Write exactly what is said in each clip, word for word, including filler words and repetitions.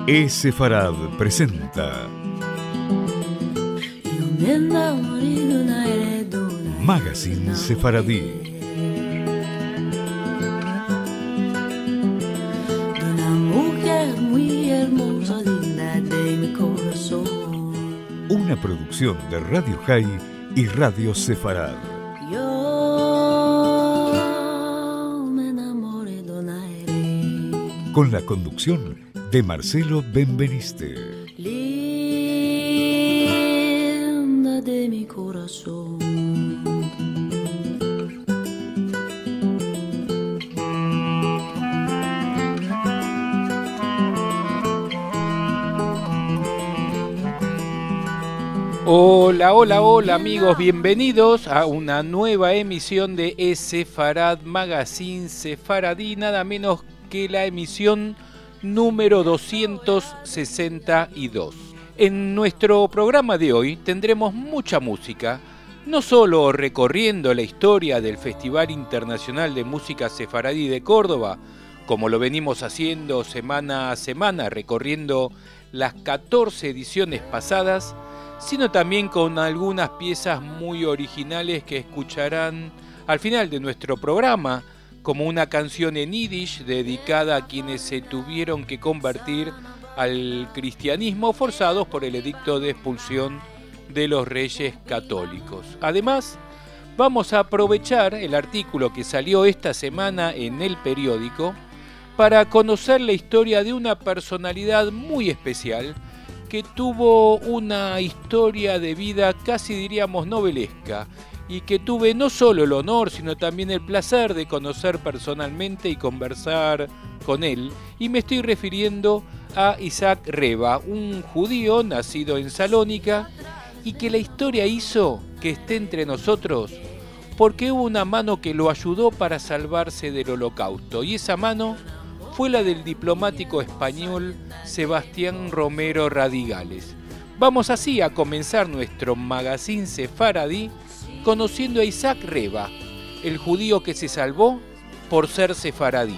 E-Sefarad presenta Magazine Sefaradí. Una producción de Radio High y Radio Sefarad. Con la conducción de Marcelo Benveniste. Linda de mi corazón. Hola, hola, hola amigos, bienvenidos a una nueva emisión de E-Sefarad Magazine Sefaradí, nada menos que la emisión número doscientos sesenta y dos. En nuestro programa de hoy tendremos mucha música, no solo recorriendo la historia del Festival Internacional de Música Sefaradí de Córdoba, como lo venimos haciendo semana a semana, recorriendo las catorce ediciones pasadas, sino también con algunas piezas muy originales que escucharán al final de nuestro programa, como una canción en yiddish dedicada a quienes se tuvieron que convertir al cristianismo forzados por el edicto de expulsión de los reyes católicos. Además, vamos a aprovechar el artículo que salió esta semana en el periódico para conocer la historia de una personalidad muy especial que tuvo una historia de vida casi diríamos novelesca, y que tuve no solo el honor, sino también el placer de conocer personalmente y conversar con él. Y me estoy refiriendo a Isaac Reba, un judío nacido en Salónica y que la historia hizo que esté entre nosotros porque hubo una mano que lo ayudó para salvarse del holocausto. Y esa mano fue la del diplomático español Sebastián Romero Radigales. Vamos así a comenzar nuestro magazine sefaradí conociendo a Isaac Reba, el judío que se salvó por ser sefaradí.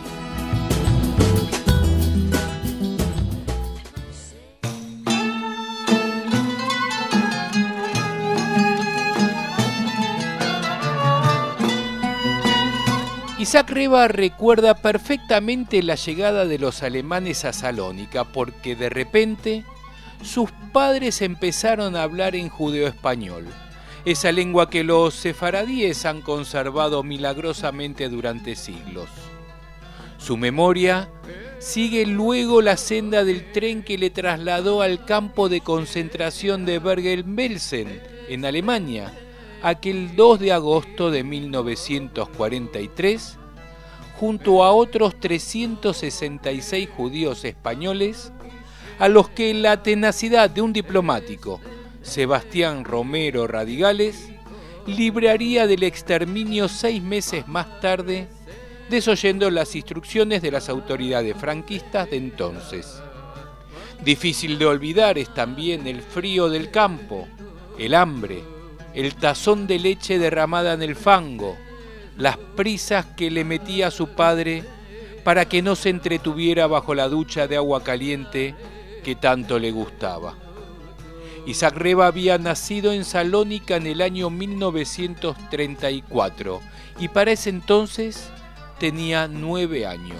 Isaac Reba recuerda perfectamente la llegada de los alemanes a Salónica, porque de repente sus padres empezaron a hablar en judeo-español, esa lengua que los sefaradíes han conservado milagrosamente durante siglos. Su memoria sigue luego la senda del tren que le trasladó al campo de concentración de Bergen-Belsen, en Alemania, aquel dos de agosto de mil novecientos cuarenta y tres, junto a otros trescientos sesenta y seis judíos españoles, a los que la tenacidad de un diplomático, Sebastián Romero Radigales, libraría del exterminio seis meses más tarde, desoyendo las instrucciones de las autoridades franquistas de entonces. Difícil de olvidar es también el frío del campo, el hambre, el tazón de leche derramada en el fango, las prisas que le metía a su padre para que no se entretuviera bajo la ducha de agua caliente que tanto le gustaba. Isaac Reba había nacido en Salónica en el año mil novecientos treinta y cuatro y para ese entonces tenía nueve años.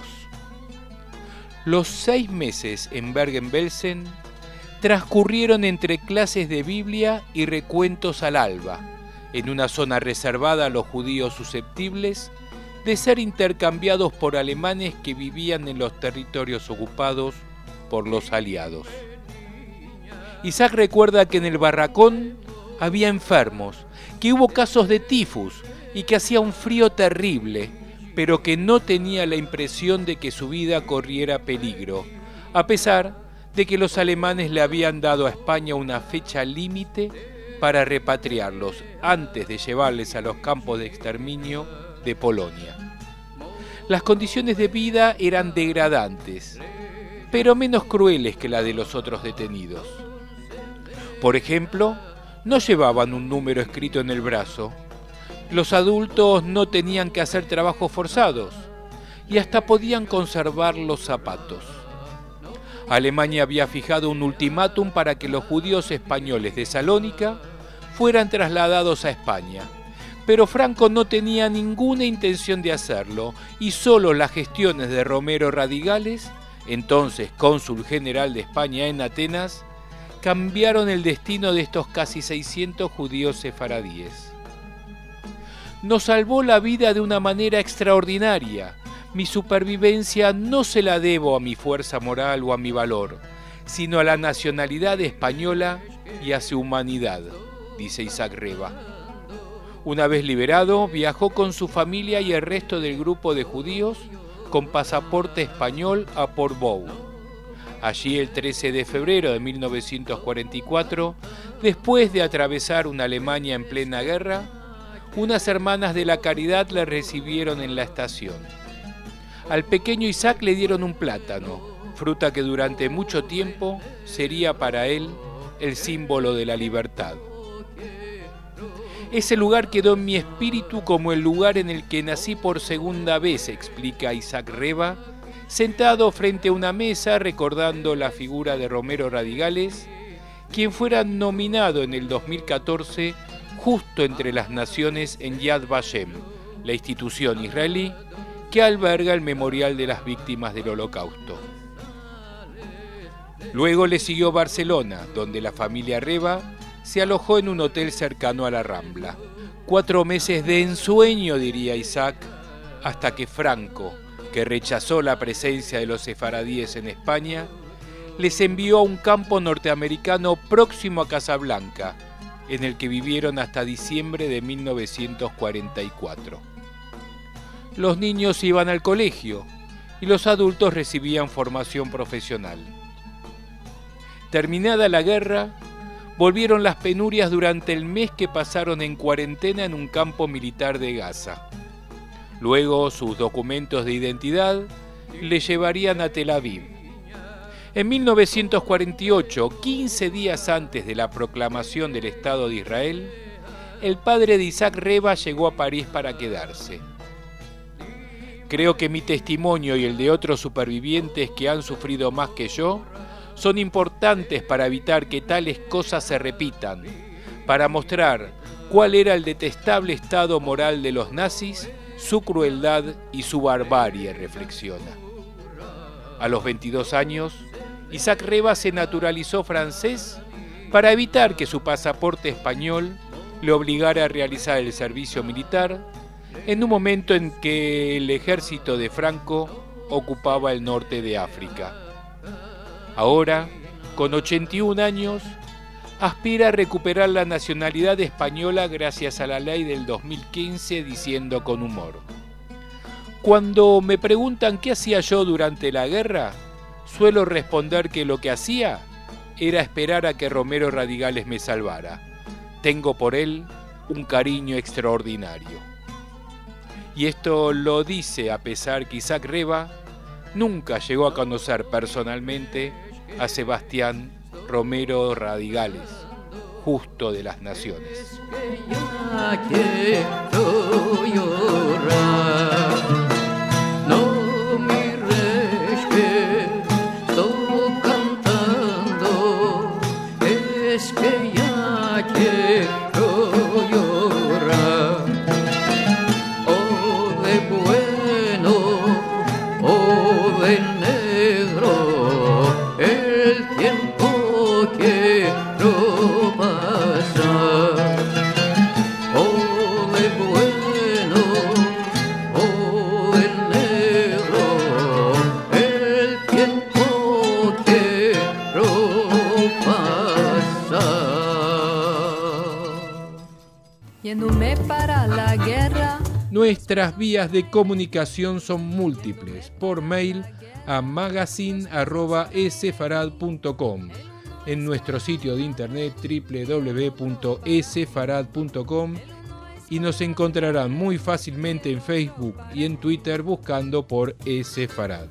Los seis meses en Bergen-Belsen transcurrieron entre clases de Biblia y recuentos al alba, en una zona reservada a los judíos susceptibles de ser intercambiados por alemanes que vivían en los territorios ocupados por los aliados. Isaac recuerda que en el barracón había enfermos, que hubo casos de tifus y que hacía un frío terrible, pero que no tenía la impresión de que su vida corriera peligro, a pesar de que los alemanes le habían dado a España una fecha límite para repatriarlos antes de llevarles a los campos de exterminio de Polonia. Las condiciones de vida eran degradantes, pero menos crueles que la de los otros detenidos. Por ejemplo, no llevaban un número escrito en el brazo, los adultos no tenían que hacer trabajos forzados y hasta podían conservar los zapatos. Alemania había fijado un ultimátum para que los judíos españoles de Salónica fueran trasladados a España, pero Franco no tenía ninguna intención de hacerlo y solo las gestiones de Romero Radigales, entonces cónsul general de España en Atenas, cambiaron el destino de estos casi seiscientos judíos sefaradíes. Nos salvó la vida de una manera extraordinaria. Mi supervivencia no se la debo a mi fuerza moral o a mi valor, sino a la nacionalidad española y a su humanidad, dice Isaac Reba. Una vez liberado, viajó con su familia y el resto del grupo de judíos con pasaporte español a Portbou. Allí, el trece de febrero de mil novecientos cuarenta y cuatro, después de atravesar una Alemania en plena guerra, unas hermanas de la caridad le recibieron en la estación. Al pequeño Isaac le dieron un plátano, fruta que durante mucho tiempo sería para él el símbolo de la libertad. Ese lugar quedó en mi espíritu como el lugar en el que nací por segunda vez, explica Isaac Reba, sentado frente a una mesa recordando la figura de Romero Radigales, quien fuera nominado en el dos mil catorce justo entre las naciones en Yad Vashem, la institución israelí que alberga el memorial de las víctimas del Holocausto. Luego le siguió Barcelona, donde la familia Reba se alojó en un hotel cercano a la Rambla. Cuatro meses de ensueño, diría Isaac, hasta que Franco, que rechazó la presencia de los sefaradíes en España, les envió a un campo norteamericano próximo a Casablanca, en el que vivieron hasta diciembre de mil novecientos cuarenta y cuatro. Los niños iban al colegio y los adultos recibían formación profesional. Terminada la guerra, volvieron las penurias durante el mes que pasaron en cuarentena en un campo militar de Gaza. Luego, sus documentos de identidad les llevarían a Tel Aviv. En mil novecientos cuarenta y ocho, quince días antes de la proclamación del Estado de Israel, el padre de Isaac Reba llegó a París para quedarse. Creo que mi testimonio y el de otros supervivientes que han sufrido más que yo son importantes para evitar que tales cosas se repitan, para mostrar cuál era el detestable estado moral de los nazis, su crueldad y su barbarie, reflexiona. A los veintidós años, Isaac Reba se naturalizó francés para evitar que su pasaporte español le obligara a realizar el servicio militar en un momento en que el ejército de Franco ocupaba el norte de África. Ahora, con ochenta y un años, aspira a recuperar la nacionalidad española gracias a la ley del dos mil quince, diciendo con humor: cuando me preguntan qué hacía yo durante la guerra, suelo responder que lo que hacía era esperar a que Romero Radigales me salvara. Tengo por él un cariño extraordinario. Y esto lo dice a pesar que Isaac Reba nunca llegó a conocer personalmente a Sebastián Romero Radigales, justo de las naciones. Nuestras vías de comunicación son múltiples. Por mail a magazine arroba esefarad punto com, en nuestro sitio de internet doble u doble u doble u punto esefarad punto com, y nos encontrarán muy fácilmente en Facebook y en Twitter buscando por Esefarad.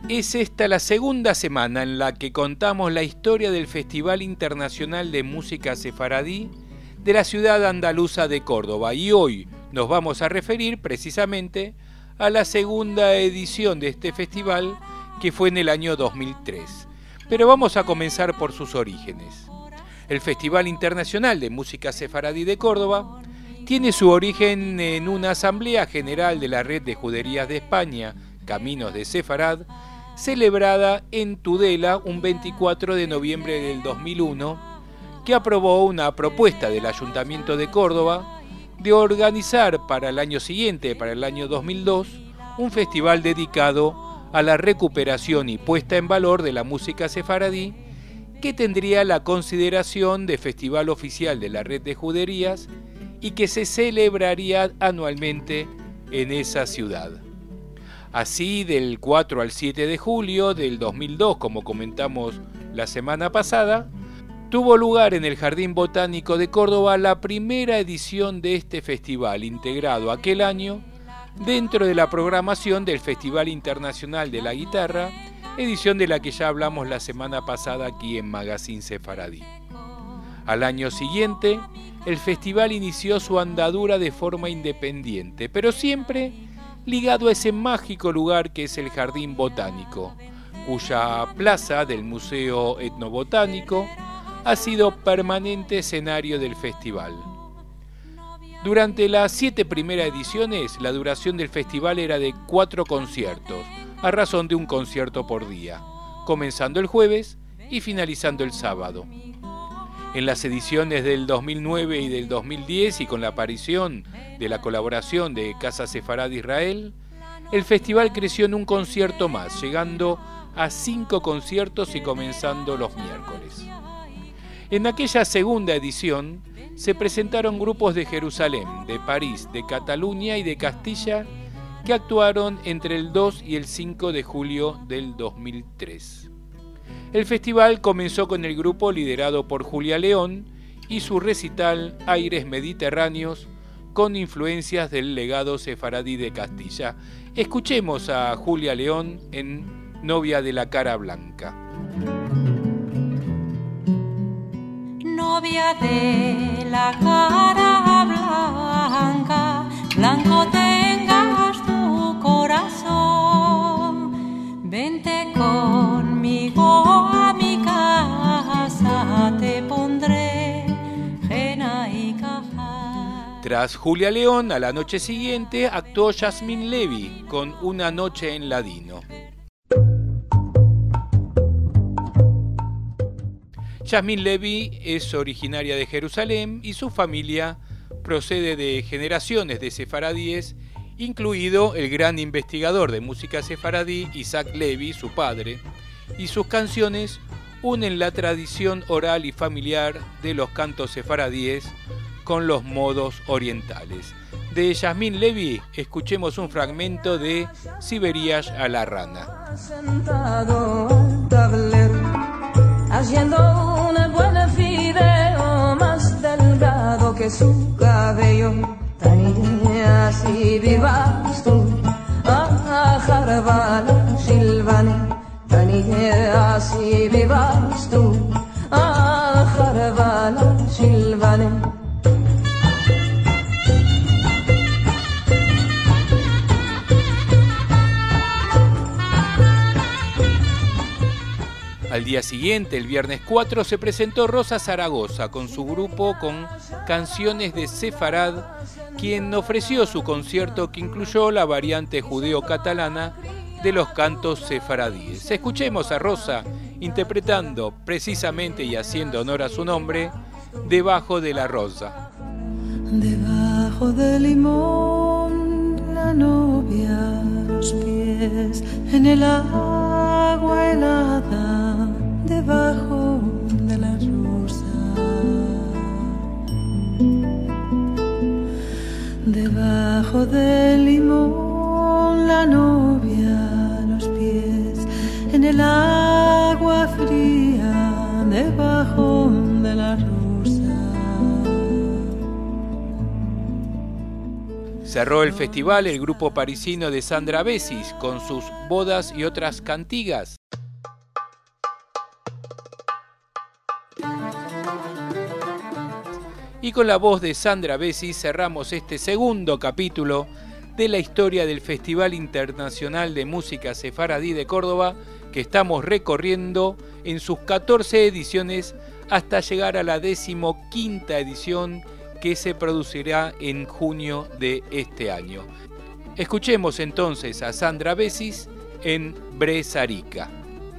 Es esta la segunda semana en la que contamos la historia del Festival Internacional de Música Sefaradí de la ciudad andaluza de Córdoba, y hoy nos vamos a referir precisamente a la segunda edición de este festival, que fue en el año dos mil tres. Pero vamos a comenzar por sus orígenes. El Festival Internacional de Música Sefaradí de Córdoba tiene su origen en una asamblea general de la Red de Juderías de España, Caminos de Sefarad, celebrada en Tudela un veinticuatro de noviembre del dos mil uno, que aprobó una propuesta del Ayuntamiento de Córdoba de organizar para el año siguiente, para el año dos mil dos, un festival dedicado a la recuperación y puesta en valor de la música sefaradí, que tendría la consideración de festival oficial de la Red de Juderías y que se celebraría anualmente en esa ciudad. Así, del cuatro al siete de julio del dos mil dos, como comentamos la semana pasada, tuvo lugar en el Jardín Botánico de Córdoba la primera edición de este festival, integrado aquel año dentro de la programación del Festival Internacional de la Guitarra, edición de la que ya hablamos la semana pasada aquí en Magazine Sefaradí. Al año siguiente, el festival inició su andadura de forma independiente, pero siempre ligado a ese mágico lugar que es el Jardín Botánico, cuya plaza del Museo Etnobotánico ha sido permanente escenario del festival. Durante las siete primeras ediciones, la duración del festival era de cuatro conciertos, a razón de un concierto por día, comenzando el jueves y finalizando el sábado. En las ediciones del dos mil nueve y del dos mil diez, y con la aparición de la colaboración de Casa Sefarad Israel, el festival creció en un concierto más, llegando a cinco conciertos y comenzando los miércoles. En aquella segunda edición se presentaron grupos de Jerusalén, de París, de Cataluña y de Castilla, que actuaron entre el dos y el cinco de julio del dos mil tres. El festival comenzó con el grupo liderado por Julia León y su recital Aires Mediterráneos, con influencias del legado sefaradí de Castilla. Escuchemos a Julia León en Novia de la Cara Blanca. Novia de la cara blanca, blanco tengas tu corazón, vente conmigo a mi casa, te pondré jena y caja. Tras Julia León, a la noche siguiente actuó Yasmín Levy con Una noche en Ladino. Yasmín Levy es originaria de Jerusalén y su familia procede de generaciones de sefaradíes, incluido el gran investigador de música sefaradí Isaac Levy, su padre, y sus canciones unen la tradición oral y familiar de los cantos sefaradíes con los modos orientales. De Yasmín Levy escuchemos un fragmento de Siberiash a la rana. Sentado al tablero, haciendo un buen fideo más delgado que su cabello. Tania, si vivas tú, a Jarbala, Silvane. Tania, si vivas tú, a Jarbala, Silvane. Al día siguiente, el viernes cuatro, se presentó Rosa Zaragoza con su grupo con canciones de Sefarad, quien ofreció su concierto que incluyó la variante judeo-catalana de los cantos sefaradíes. Escuchemos a Rosa interpretando precisamente y haciendo honor a su nombre, Debajo de la rosa. Debajo del limón, la novia, los pies en el agua helada, debajo de la rosa. Debajo del limón, la novia, los pies en el agua fría, debajo de la rosa. Cerró el festival el grupo parisino de Sandra Bessis con sus Bodas y otras cantigas. Y con la voz de Sandra Bessis cerramos este segundo capítulo de la historia del Festival Internacional de Música Sefaradí de Córdoba, que estamos recorriendo en sus catorce ediciones hasta llegar a la decimoquinta edición que se producirá en junio de este año. Escuchemos entonces a Sandra Bessis en Bresarica.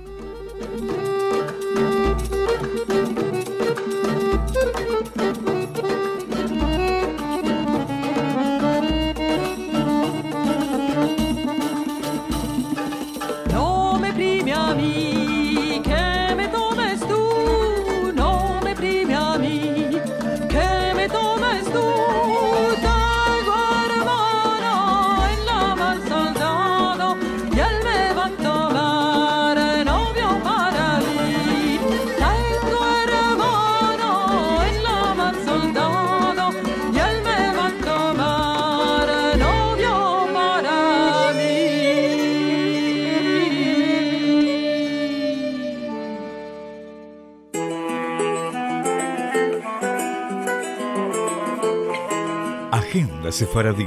Agenda Sefaradí.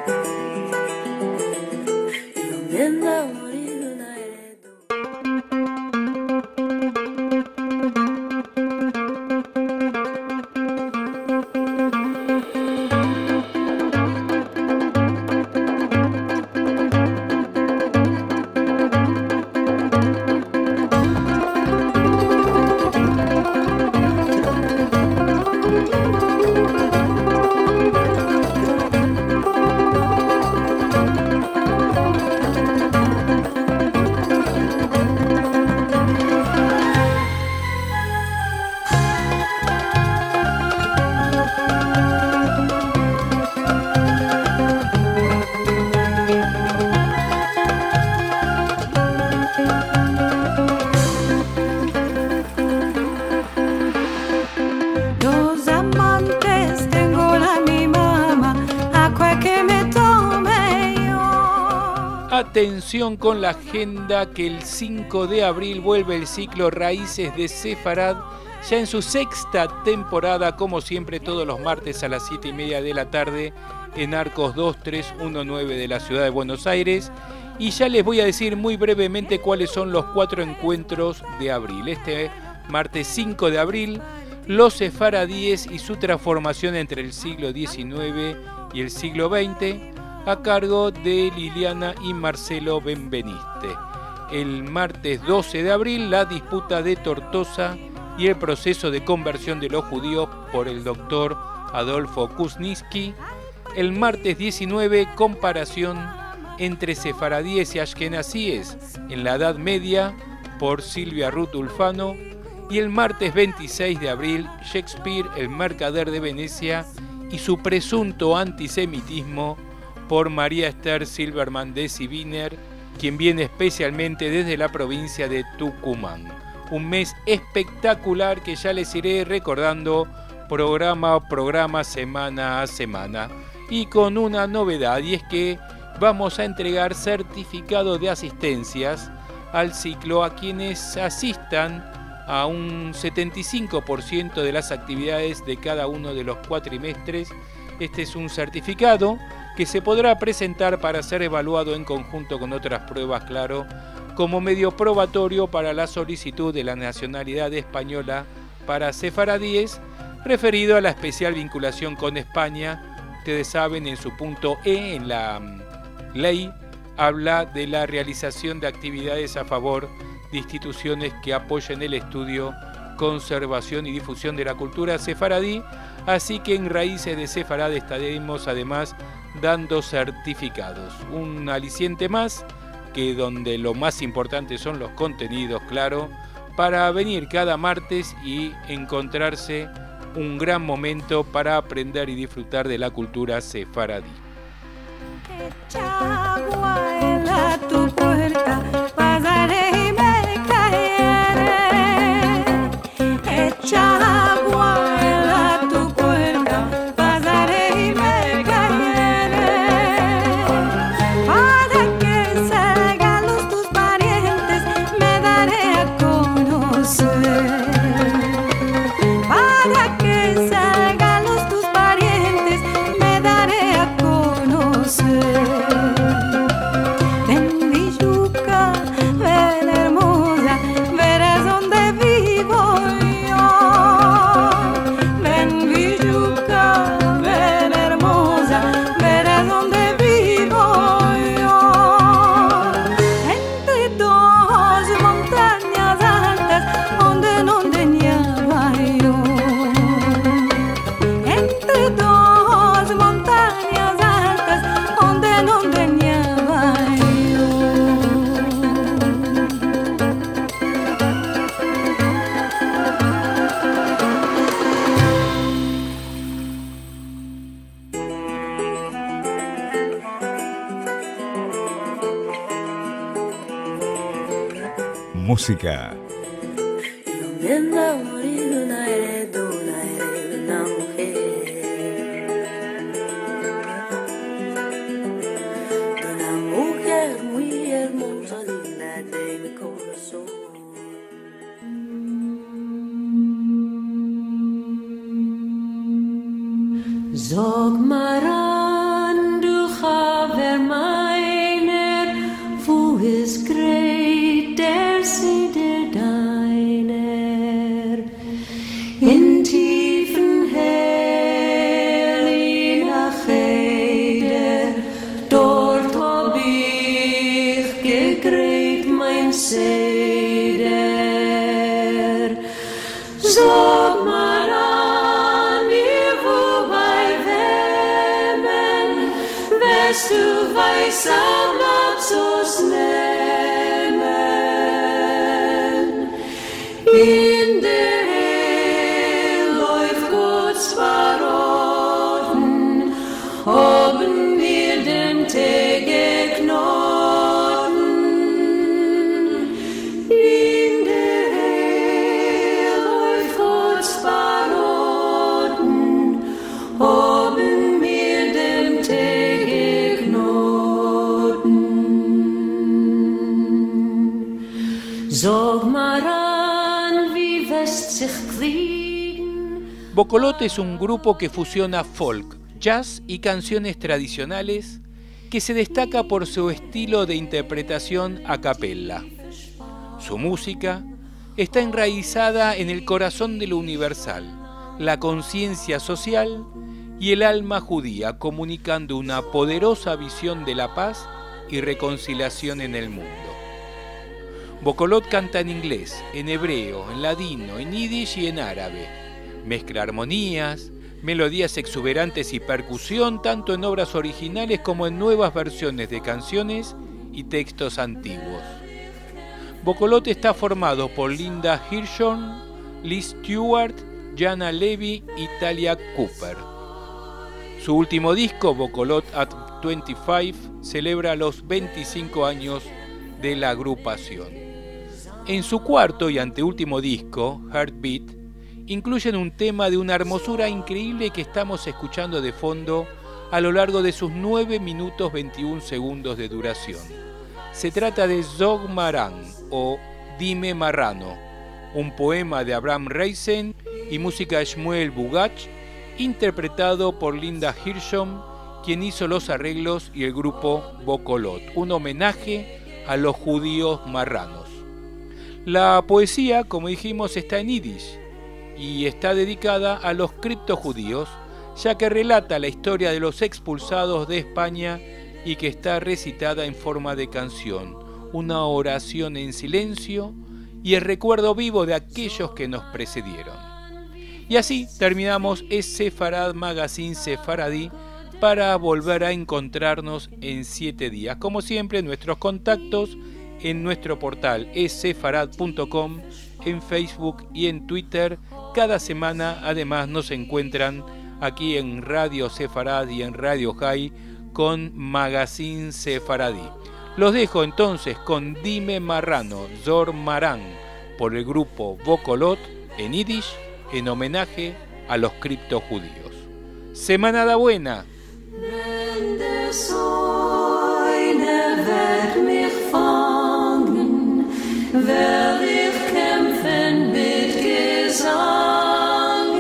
Atención con la agenda, que el cinco de abril vuelve el ciclo Raíces de Sefarad, ya en su sexta temporada, como siempre todos los martes a las siete y media de la tarde en Arcos dos tres uno nueve de la ciudad de Buenos Aires. Y ya les voy a decir muy brevemente cuáles son los cuatro encuentros de abril. Este martes cinco de abril, los sefaradíes y su transformación entre el siglo diecinueve y el siglo veinte, a cargo de Liliana y Marcelo Benveniste. El martes doce de abril, la disputa de Tortosa y el proceso de conversión de los judíos por el doctor Adolfo Kuznitzki. El martes diecinueve, comparación entre sefaradíes y ashkenazíes en la Edad Media por Silvia Ruth Ulfano. Y el martes veintiséis de abril, Shakespeare, el mercader de Venecia y su presunto antisemitismo por María Esther Silverman de Siviner, quien viene especialmente desde la provincia de Tucumán. Un mes espectacular que ya les iré recordando programa a programa, semana a semana. Y con una novedad, y es que vamos a entregar certificado de asistencias al ciclo a quienes asistan a un setenta y cinco por ciento de las actividades de cada uno de los cuatrimestres. Este es un certificado que se podrá presentar para ser evaluado en conjunto con otras pruebas, claro, como medio probatorio para la solicitud de la nacionalidad española para sefaradíes, referido a la especial vinculación con España. Ustedes saben, en su punto E, en la ley, habla de la realización de actividades a favor de instituciones que apoyen el estudio, conservación y difusión de la cultura sefaradí, así que en Raíces de Sefarad estaremos además dando certificados. Un aliciente más, que donde lo más importante son los contenidos, claro, para venir cada martes y encontrarse un gran momento para aprender y disfrutar de la cultura sefaradí. Echa agua en tu puerta, pasaré y me caeré. Echa agua en tu puerta, pasaré y me caeré. música. Sag mal an, du Haver meiner, wo ist greit der Siede deiner? In tiefen Hell, nach Heide, dort hab ich gegreit mein Seder. Sag mal an, du weißt, am Lapsus nehmen. In der Hell läuft Gottes Verroten, haben wir den Tag geknoten. In der Hell läuft Gottes Verroten, haben wir den Tag. Sag mal an, wie wirst sich kriegen. Bocolot es un grupo que fusiona folk, jazz y canciones tradicionales que se destaca por su estilo de interpretación a capella. Su música está enraizada en el corazón de lo universal, la conciencia social y el alma judía, comunicando una poderosa visión de la paz y reconciliación en el mundo. Bocolot canta en inglés, en hebreo, en ladino, en yiddish y en árabe. Mezcla armonías, melodías exuberantes y percusión tanto en obras originales como en nuevas versiones de canciones y textos antiguos. Bocolot está formado por Linda Hirschhorn, Liz Stewart, Jana Levy y Talia Cooper. Su último disco, Bocolot at veinticinco, celebra los veinticinco años de la agrupación. En su cuarto y anteúltimo disco, Heartbeat, incluyen un tema de una hermosura increíble que estamos escuchando de fondo a lo largo de sus nueve minutos veintiún segundos de duración. Se trata de Zog Maran o Dime Marrano, un poema de Abraham Reisen y música de Shmuel Bugach, interpretado por Linda Hirschhorn, quien hizo los arreglos, y el grupo Bocolot, un homenaje a los judíos marranos. La poesía, como dijimos, está en yiddish y está dedicada a los criptojudíos, ya que relata la historia de los expulsados de España y que está recitada en forma de canción, una oración en silencio y el recuerdo vivo de aquellos que nos precedieron. Y así terminamos ese Sefarad Magazine Sefaradí para volver a encontrarnos en siete días. Como siempre, nuestros contactos en nuestro portal es sefarad punto com, en Facebook y en Twitter. Cada semana además nos encuentran aquí en Radio Sefarad y en Radio High con Magazine Sefaradí. Los dejo entonces con Dime Marrano, Zor Marán, por el grupo Bocolot en yiddish, en homenaje a los criptojudíos. Semanada buena. Werde ich kämpfen mit Gesang.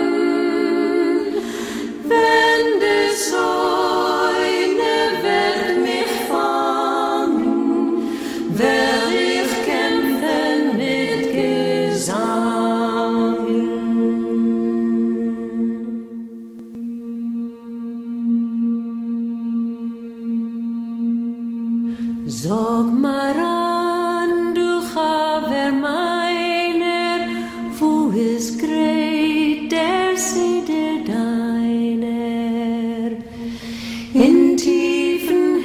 Wenn die Säune wird mich fangen, werde ich kämpfen mit Gesang. Sag mal an, du Haver meiner, wo ist greit der Siede deiner? In tiefen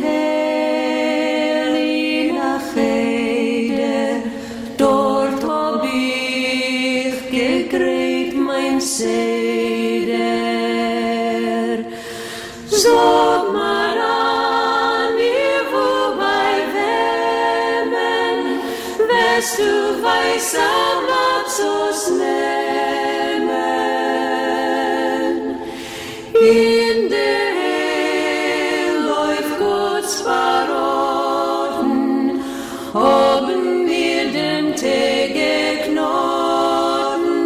Hell, nach Heide, dort hab ich gegreit mein Seder. Sag mal an, ihr wo bei Wemmen, wirst du weißer Matzos nehmen. In der Hell läuft Gottes Paroden, oben wir dem Tage Knoten.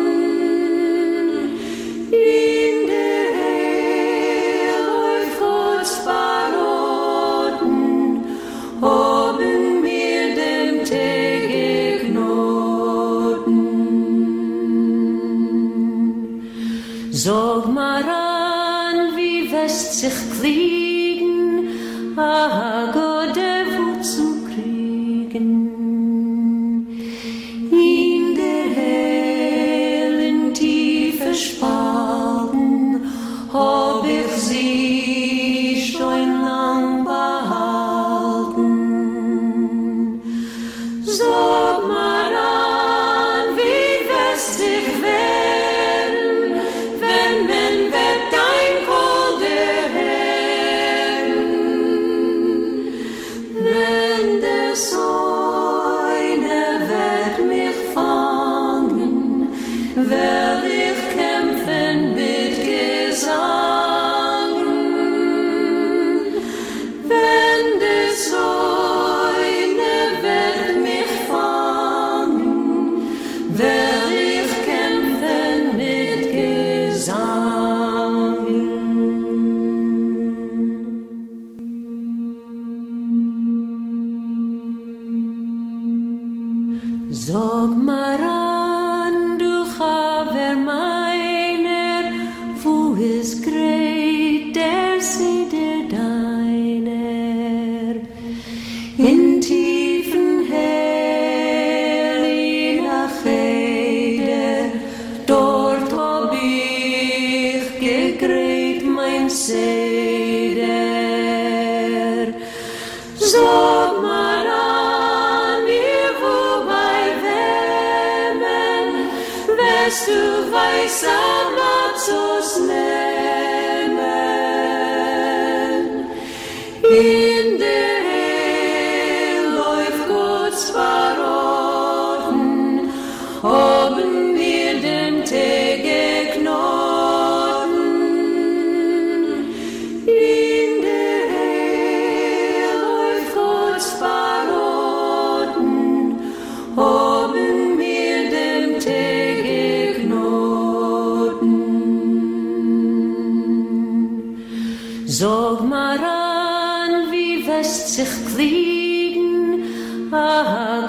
In der Hell läuft Gottes Paroden, oben wir dem Tage Knoten. Sag mal an, wie wirst sich kriegen, ah, Gott, der Wut zu kriegen. In der hellen Tiefe Spalten hab ich sie schon lang behalten. Sag mal an, wie wirst dich werden, wenn man wird dein Kolder werden. Wenn der Säune wird mich fangen, werd ich kämpfen mit Gesang. Wenn der Säune wird mich fangen, werd ich kämpfen mit Gesang. Sag mal an, du Haver meiner, wo ist greit der Sieder deiner? In tiefen Hell, in Achede, dort hab ich gegreit mein Seder. Sag mal an, ihr wo bei Wemmen, wirst du weißer Matzos nehmen. In der Hell läuft Gottes Paroden, oben wir dem Tage Knoten. In der Hell läuft Gottes Paroden, oben wir dem Tage Knoten. Sag mal an, wie wirst sich kriegen, ah,